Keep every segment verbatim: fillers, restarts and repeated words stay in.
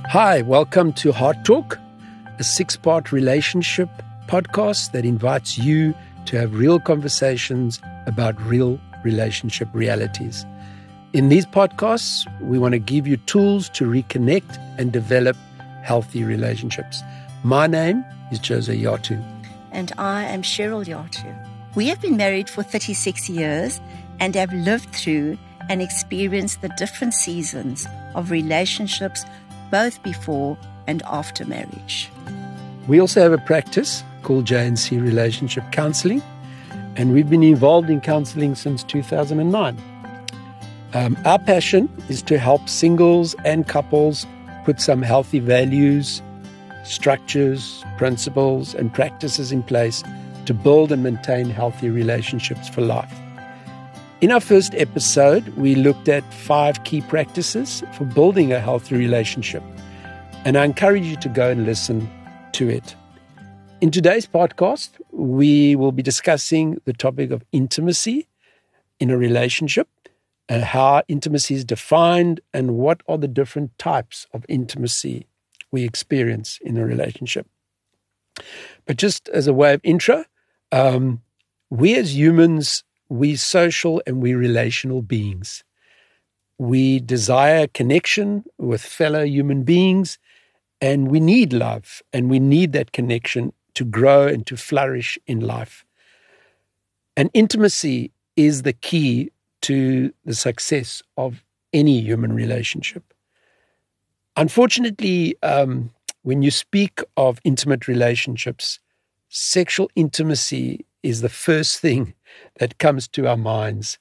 Hi, welcome to Heart Talk, a six-part relationship podcast that invites you to have real conversations about real relationship realities. In these podcasts, we want to give you tools to reconnect and develop healthy relationships. My name is Jose Yatu. And I am Cheryl Yatu. We have been married for thirty-six years and have lived through and experienced the different seasons of relationships both before and after marriage. We also have a practice called J and C Relationship Counseling, and we've been involved in counseling since two thousand nine. Um, our passion is to help singles and couples put some healthy values, structures, principles, and practices in place to build and maintain healthy relationships for life. In our first episode, we looked at five key practices for building a healthy relationship, and I encourage you to go and listen to it. In today's podcast, we will be discussing the topic of intimacy in a relationship, and how intimacy is defined, and what are the different types of intimacy we experience in a relationship. But just as a way of intro, um, we as humans, we social and we relational beings. We desire connection with fellow human beings, and we need love, and we need that connection to grow and to flourish in life. And intimacy is the key to the success of any human relationship. Unfortunately, um, when you speak of intimate relationships, sexual intimacy is the first thing that comes to our minds.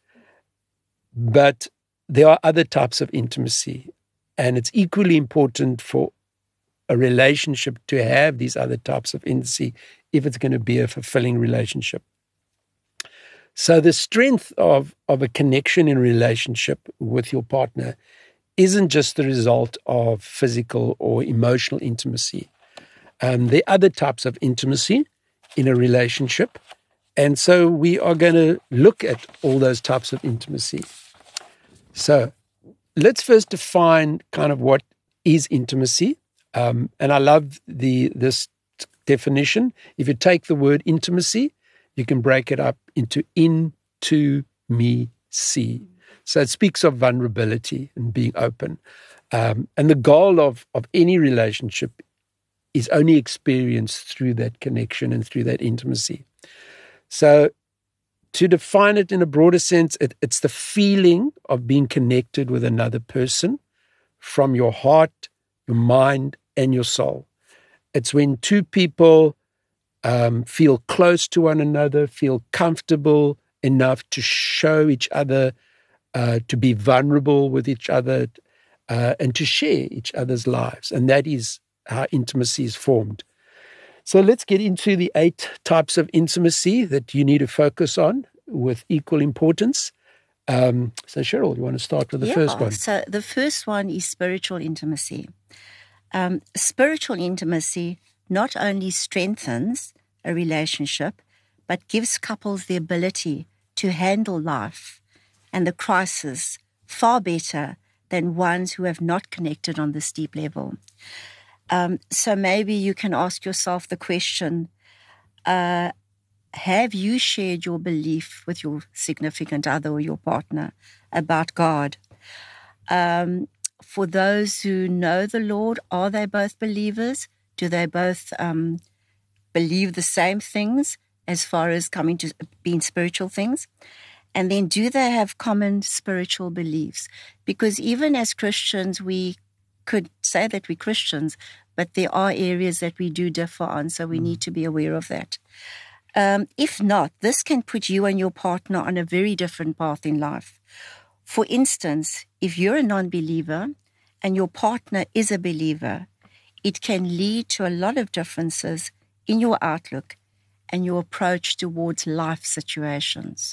But there are other types of intimacy, and it's equally important for a relationship to have these other types of intimacy if it's going to be a fulfilling relationship. So the strength of, of a connection in a relationship with your partner isn't just the result of physical or emotional intimacy. Um, there are other types of intimacy in a relationship. And so we are going to look at all those types of intimacy. So let's first define kind of what is intimacy. Um, and I love the this definition. If you take the word intimacy, you can break it up into in, to, me, see. So it speaks of vulnerability and being open. Um, and the goal of, of any relationship is only experienced through that connection and through that intimacy. So to define it in a broader sense, it, it's the feeling of being connected with another person from your heart, your mind, and your soul. It's when two people um, feel close to one another, feel comfortable enough to show each other, uh, to be vulnerable with each other, uh, and to share each other's lives. And that is how intimacy is formed. So let's get into the eight types of intimacy that you need to focus on with equal importance. Um, so Cheryl, you want to start with the yeah, first one? So the first one is spiritual intimacy. Um, spiritual intimacy not only strengthens a relationship, but gives couples the ability to handle life and the crisis far better than ones who have not connected on this deep level. Um, so maybe you can ask yourself the question, uh, have you shared your belief with your significant other or your partner about God? Um, for those who know the Lord, are they both believers? Do they both um, believe the same things as far as coming to being spiritual things? And then do they have common spiritual beliefs? Because even as Christians, we could say that we're Christians, but there are areas that we do differ on, so we mm. need to be aware of that. Um, if not, this can put you and your partner on a very different path in life. For instance, if you're a non-believer and your partner is a believer, it can lead to a lot of differences in your outlook and your approach towards life situations.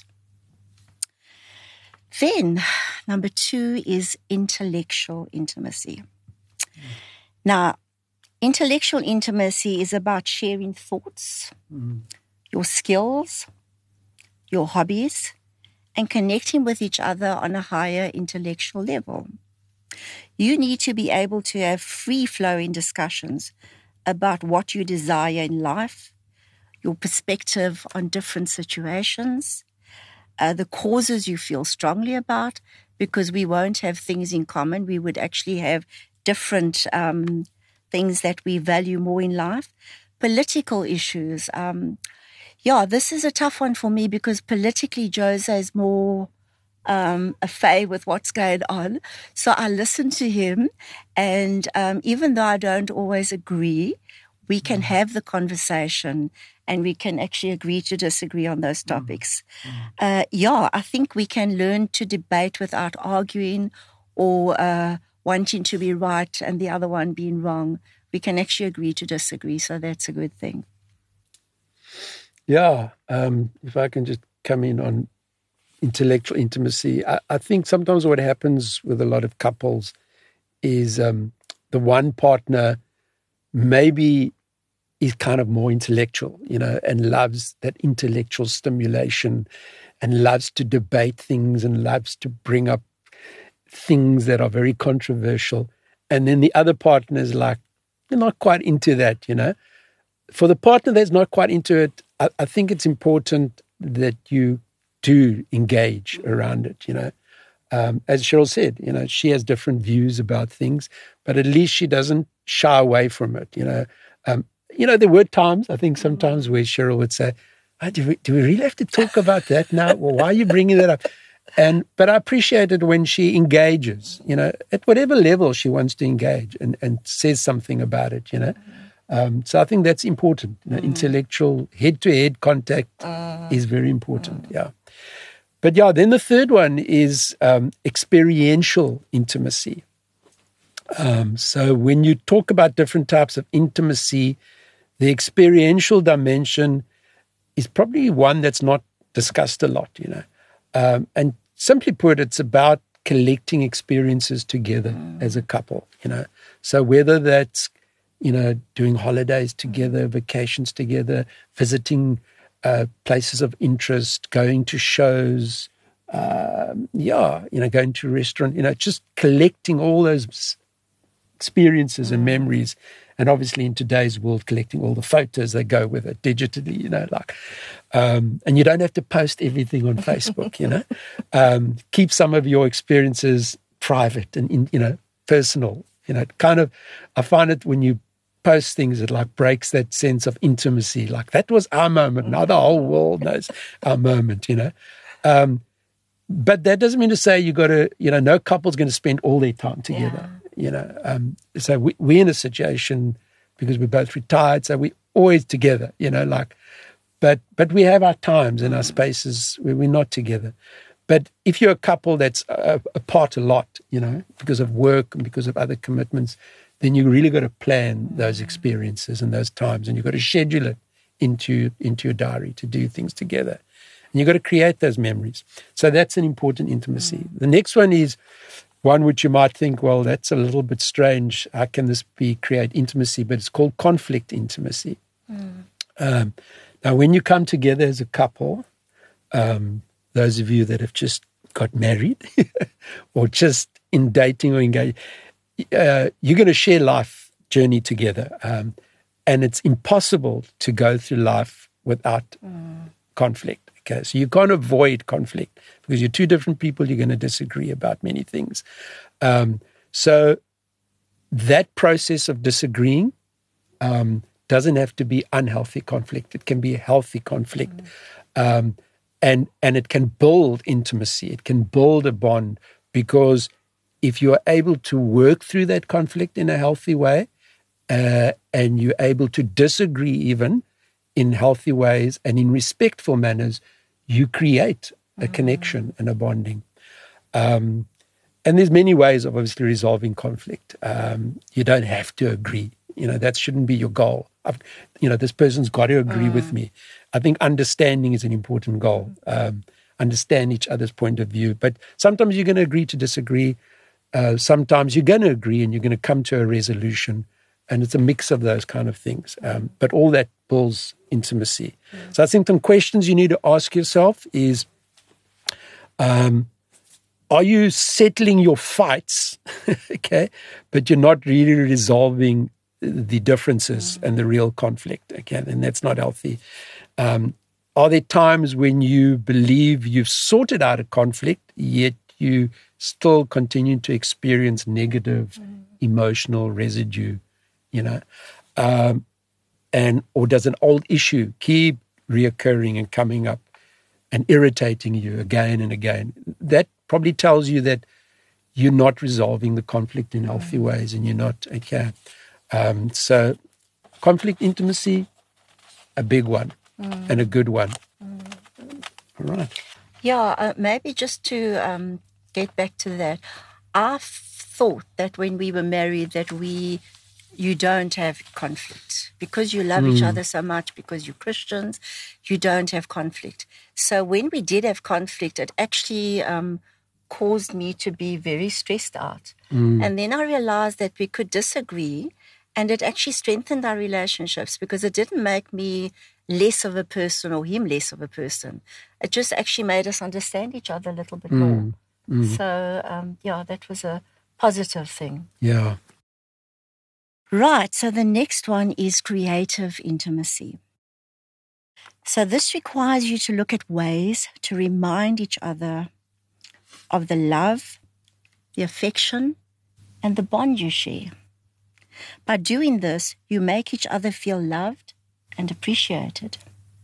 Then, number two is intellectual intimacy. Mm. Now, intellectual intimacy is about sharing thoughts, mm. your skills, your hobbies, and connecting with each other on a higher intellectual level. You need to be able to have free-flowing discussions about what you desire in life, your perspective on different situations, uh, the causes you feel strongly about, because we won't have things in common. We would actually have different um, things that we value more in life. Political issues. Um, yeah, this is a tough one for me because politically Jose is more um, afraid with what's going on. So I listen to him, and um, even though I don't always agree, we can have the conversation and we can actually agree to disagree on those topics. Uh, yeah, I think we can learn to debate without arguing or uh, wanting to be right and the other one being wrong. We can actually agree to disagree, so that's a good thing. Yeah, um, if I can just come in on intellectual intimacy, I, I think sometimes what happens with a lot of couples is um, the one partner maybe is kind of more intellectual, you know, and loves that intellectual stimulation and loves to debate things and loves to bring up things that are very controversial. And then the other partner is like, they're not quite into that, you know. For the partner that's not quite into it, I, I think it's important that you do engage around it, you know. Um, as Cheryl said, you know, she has different views about things, but at least she doesn't shy away from it, you know. Um, you know, there were times, I think sometimes where Cheryl would say, oh, do, we, do we really have to talk about that now? Well, why are you bringing that up? And But I appreciate it when she engages, you know, at whatever level she wants to engage and, and says something about it, you know. Um, so I think that's important. You know, mm. Intellectual head-to-head contact uh, is very important, uh. yeah. But yeah, then the third one is um, experiential intimacy. Um, so when you talk about different types of intimacy, the experiential dimension is probably one that's not discussed a lot, you know. Um, and simply put, it's about collecting experiences together mm. as a couple, you know. So whether that's, you know, doing holidays together, vacations together, visiting uh, places of interest, going to shows, um, yeah, you know, going to a restaurant, you know, just collecting all those experiences and memories. And obviously in today's world, collecting all the photos that go with it digitally, you know, like, um, and you don't have to post everything on Facebook, you know, um, keep some of your experiences private and, in, you know, personal, you know, kind of, I find it when you post things, it like breaks that sense of intimacy. Like that was our moment. Now the whole world knows our moment, you know. Um, but that doesn't mean to say you got to, you know, no couple's going to spend all their time together. Yeah. You know, um, so we, we're in a situation because we're both retired, so we're always together, you know, like, but but we have our times and our spaces where we're not together. But if you're a couple that's uh, apart a lot, you know, because of work and because of other commitments, then you really got to plan those experiences and those times, and you've got to schedule it into, into your diary to do things together. And you've got to create those memories. So that's an important intimacy. Mm. The next one is one which you might think, well, that's a little bit strange. How can this be create intimacy? But it's called conflict intimacy. Mm. Um, now, when you come together as a couple, um, those of you that have just got married or just in dating or engaged, uh, you're going to share life journey together. Um, and it's impossible to go through life without mm. conflict. Okay, so you can't avoid conflict because you're two different people. You're going to disagree about many things. Um, so that process of disagreeing um, doesn't have to be unhealthy conflict. It can be a healthy conflict. Mm. Um, and, and it can build intimacy. It can build a bond because if you're able to work through that conflict in a healthy way uh, and you're able to disagree even in healthy ways and in respectful manners, you create a connection and a bonding. Um, and there's many ways of obviously resolving conflict. Um, you don't have to agree. You know, that shouldn't be your goal. I've, you know, this person's got to agree mm. with me. I think understanding is an important goal. Um, understand each other's point of view. But sometimes you're going to agree to disagree. Uh, sometimes you're going to agree and you're going to come to a resolution. And it's a mix of those kind of things. Um, but all that builds intimacy. Mm. So I think some questions you need to ask yourself is, um, are you settling your fights, okay, but you're not really resolving the differences mm. and the real conflict, okay, and that's not healthy. Um, are there times when you believe you've sorted out a conflict, yet you still continue to experience negative mm. emotional residue, you know, um, and or does an old issue keep reoccurring and coming up and irritating you again and again? That probably tells you that you're not resolving the conflict in healthy ways, and you're not, okay. Um, so conflict intimacy, a big one mm. and a good one. Mm. All right. Yeah, uh, maybe just to um, get back to that, I thought that when we were married that we, you don't have conflict because you love mm. each other so much, because you're Christians, you don't have conflict. So when we did have conflict, it actually um, caused me to be very stressed out. Mm. And then I realized that we could disagree, and it actually strengthened our relationships because it didn't make me less of a person or him less of a person. It just actually made us understand each other a little bit mm. more. Mm. So, um, yeah, that was a positive thing. Yeah. Right. So the next one is creative intimacy. So this requires you to look at ways to remind each other of the love, the affection, and the bond you share. By doing this, you make each other feel loved and appreciated.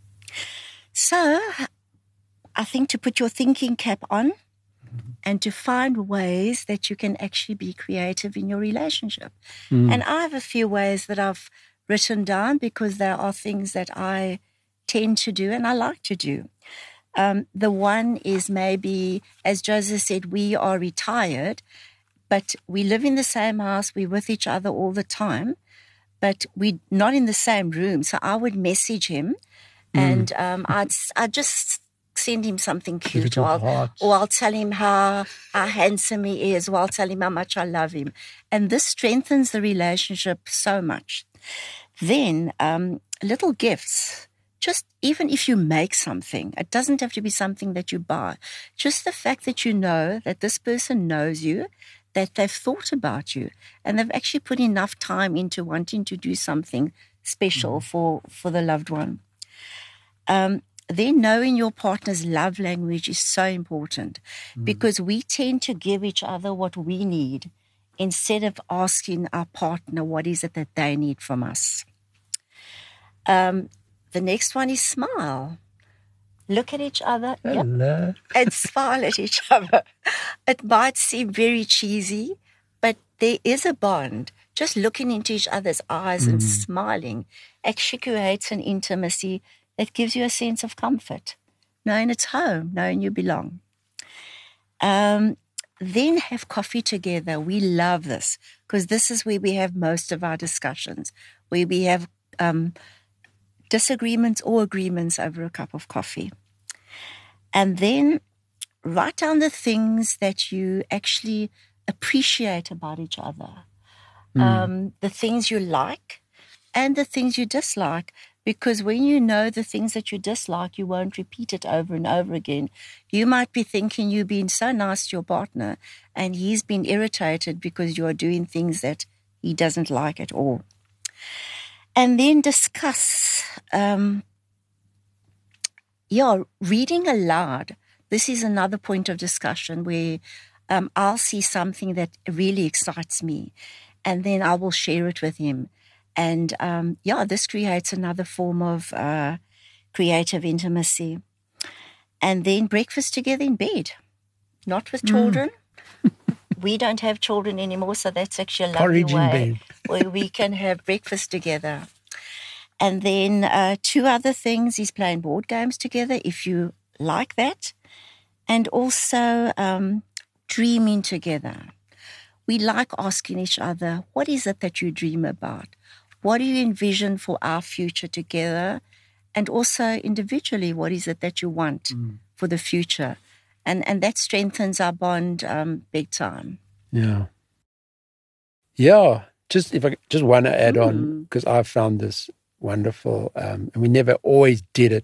So, I think to put your thinking cap on and to find ways that you can actually be creative in your relationship. Mm. And I have a few ways that I've written down because there are things that I tend to do and I like to do. Um, the one is maybe, as Joseph said, we are retired, but we live in the same house, we're with each other all the time, but we're not in the same room. So I would message him mm. and um, I'd, I'd just send him something cute, or I'll, or I'll tell him how, how handsome he is, or I'll tell him how much I love him. And this strengthens the relationship so much. Then um, little gifts. Just even if you make something, it doesn't have to be something that you buy. Just the fact that you know that this person knows you, that they've thought about you, and they've actually put enough time into wanting to do something special mm. for, for the loved one. Um, then knowing your partner's love language is so important mm. because we tend to give each other what we need instead of asking our partner what is it that they need from us. Um, The next one is smile. Look at each other yep, and smile at each other. It might seem very cheesy, but there is a bond. Just looking into each other's eyes mm. and smiling actually creates an intimacy that gives you a sense of comfort, knowing it's home, knowing you belong. Um, then have coffee together. We love this because this is where we have most of our discussions, where we have um, disagreements or agreements over a cup of coffee. And then write down the things that you actually appreciate about each other, mm. um, the things you like and the things you dislike, because when you know the things that you dislike, you won't repeat it over and over again. You might be thinking you've been so nice to your partner and he's been irritated because you are doing things that he doesn't like at all. And then discuss, um, yeah, reading aloud. This is another point of discussion where um, I'll see something that really excites me, and then I will share it with him. And, um, yeah, this creates another form of uh, creative intimacy. And then breakfast together in bed, not with children. Mm. We don't have children anymore, so that's actually a lovely Porridge way where we can have breakfast together. And then uh, two other things is playing board games together, if you like that. And also um, dreaming together. We like asking each other, what is it that you dream about? What do you envision for our future together? And also individually, what is it that you want mm. for the future? And and that strengthens our bond um, big time. Yeah. Yeah. Just if I just want to add mm. on, because I found this wonderful, um, and we never always did it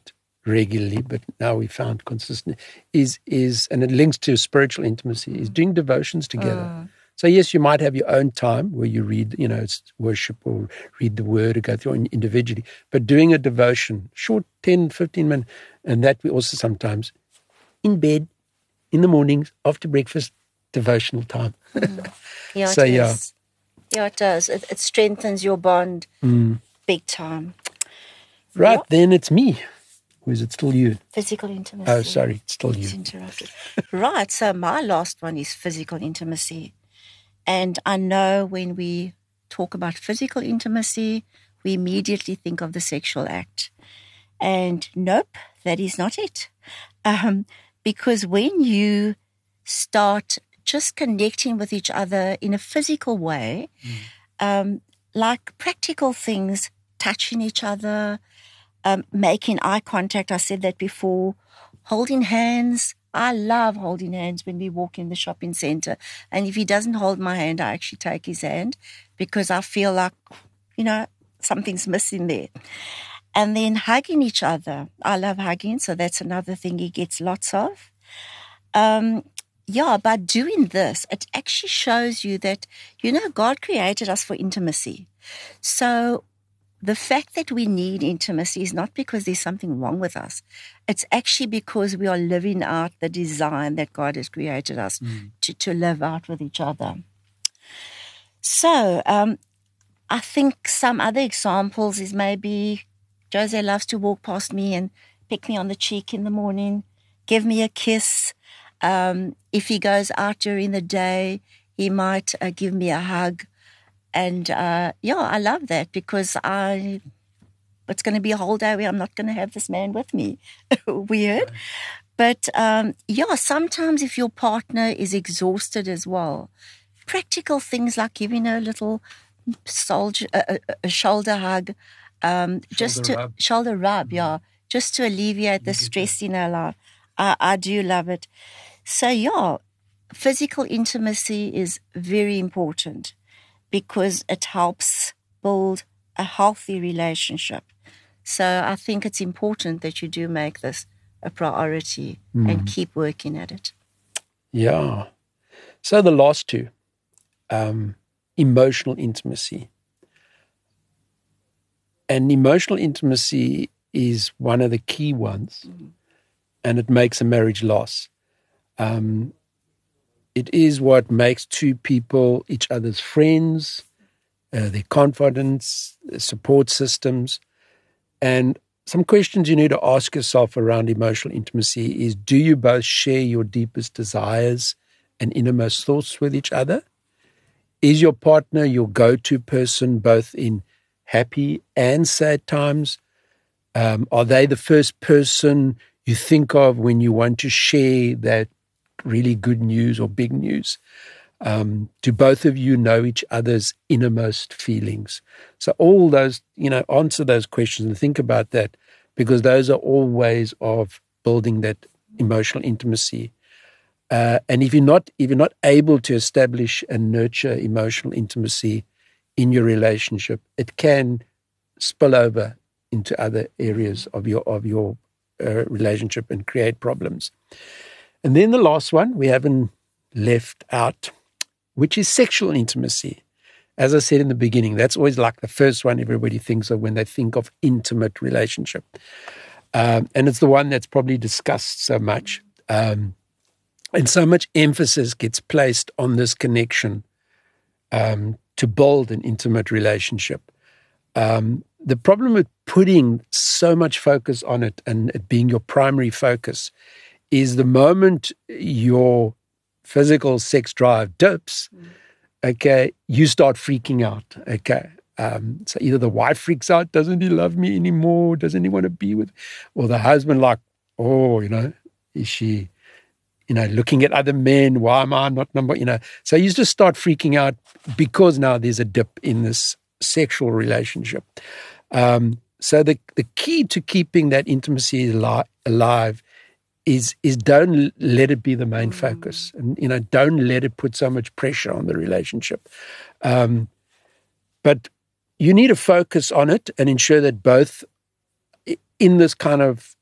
regularly, but now we found consistent, is, is and it links to spiritual intimacy, mm. is doing devotions together. Mm. So yes, you might have your own time where you read, you know, it's worship or read the word or go through individually, but doing a devotion, short ten, fifteen minutes, and that we also sometimes in bed, in the mornings, after breakfast, devotional time. Mm. Yeah, so, it yeah. is. Yeah, it does. It, it strengthens your bond mm. big time. Right, what? Then it's me. Or is it still you? Physical intimacy. Oh, sorry, it's still you. Interrupted. Right, so my last one is physical intimacy. And I know when we talk about physical intimacy, we immediately think of the sexual act. And nope, that is not it. Um, because when you start just connecting with each other in a physical way, mm. um, like practical things, touching each other, um, making eye contact, I said that before, holding hands. I love holding hands when we walk in the shopping center. And if he doesn't hold my hand, I actually take his hand because I feel like, you know, something's missing there. And then hugging each other. I love hugging, so that's another thing he gets lots of. Um, yeah, by doing this, it actually shows you that, you know, God created us for intimacy. So the fact that we need intimacy is not because there's something wrong with us. It's actually because we are living out the design that God has created us mm. to, to live out with each other. So um, I think some other examples is maybe Jose loves to walk past me and pick me on the cheek in the morning, give me a kiss. Um, if he goes out during the day, he might uh, give me a hug. And, uh, yeah, I love that because I, it's going to be a whole day where I'm not going to have this man with me. Weird. But, um, yeah, sometimes if your partner is exhausted as well, practical things like giving a little soldier, a, a, a shoulder hug, um, shoulder just to, rub. shoulder rub, mm-hmm. yeah, just to alleviate the stress in our life. I, I do love it. So, yeah, physical intimacy is very important, because it helps build a healthy relationship. So I think it's important that you do make this a priority mm. and keep working at it. Yeah. So the last two, um, emotional intimacy. And emotional intimacy is one of the key ones, mm. and it makes a marriage last. Um It is what makes two people each other's friends, uh, their confidence, their support systems. And some questions you need to ask yourself around emotional intimacy is, do you both share your deepest desires and innermost thoughts with each other? Is your partner your go-to person both in happy and sad times? Um, are they the first person you think of when you want to share that really good news or big news? Um, do both of you know each other's innermost feelings? So all those, you know, answer those questions and think about that, because those are all ways of building that emotional intimacy. Uh, and if you're not, if you're not able to establish and nurture emotional intimacy in your relationship, it can spill over into other areas of your of your uh, relationship and create problems. And then the last one we haven't left out, which is sexual intimacy. As I said in the beginning, that's always like the first one everybody thinks of when they think of intimate relationship. Um, and it's the one that's probably discussed so much. Um, and so much emphasis gets placed on this connection um, to build an intimate relationship. Um, the problem with putting so much focus on it and it being your primary focus is the moment your physical sex drive dips, mm. okay, you start freaking out, okay. Um, so either the wife freaks out, doesn't he love me anymore? Doesn't he want to be with me? Or the husband like, oh, you know, is she, you know, looking at other men? Why am I not number, you know? So you just start freaking out because now there's a dip in this sexual relationship. Um, so the, the key to keeping that intimacy ali- alive is is don't let it be the main focus. And, you know, don't let it put so much pressure on the relationship. Um, but you need to focus on it and ensure that both in this kind of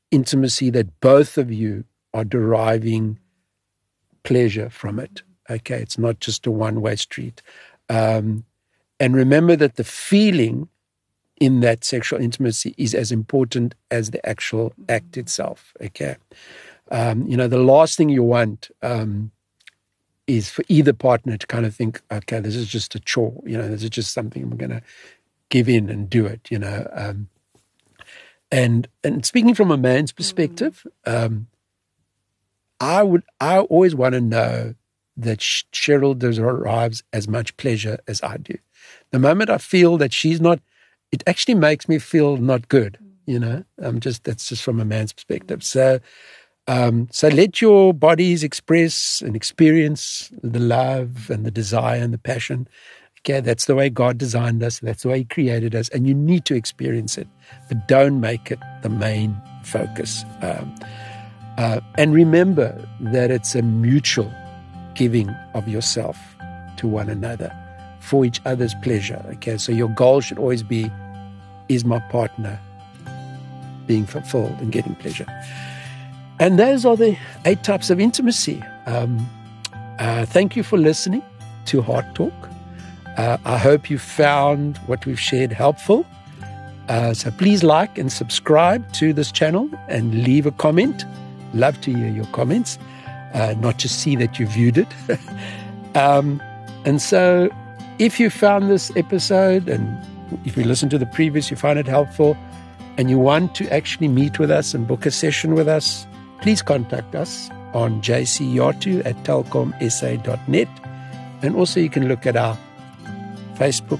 intimacy that both of you are deriving pleasure from it. Okay, it's not just a one-way street. Um, and remember that the feeling in that sexual intimacy is as important as the actual act itself. Okay, um, you know, the last thing you want um, is for either partner to kind of think, okay, this is just a chore. You know, this is just something I'm going to give in and do it. You know, um, and and speaking from a man's perspective, um, I would I always want to know that Cheryl derives as much pleasure as I do. The moment I feel that she's not, it actually makes me feel not good, you know. I'm just that's just from a man's perspective. So, um, so let your bodies express and experience the love and the desire and the passion. Okay, that's the way God designed us. That's the way He created us, and you need to experience it, but don't make it the main focus. Um, uh, and remember that it's a mutual giving of yourself to one another for each other's pleasure. Okay, so your goal should always be, is my partner being fulfilled and getting pleasure? And those are the eight types of intimacy. Um, uh, thank you for listening to Heart Talk. Uh, I hope you found what we've shared helpful. Uh, so please like and subscribe to this channel and leave a comment. Love to hear your comments. Uh, not just see that you viewed it. um, and so if you found this episode and if you listened to the previous, you find it helpful and you want to actually meet with us and book a session with us, please contact us on j c yatu at telkom s a dot net. And also you can look at our Facebook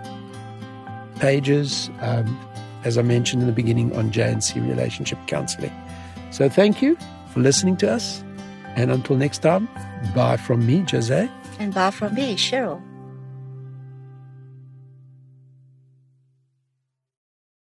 pages, um, as I mentioned in the beginning, on J and C Relationship Counseling. So thank you for listening to us. And until next time, bye from me, Jose. And bye from me, Cheryl.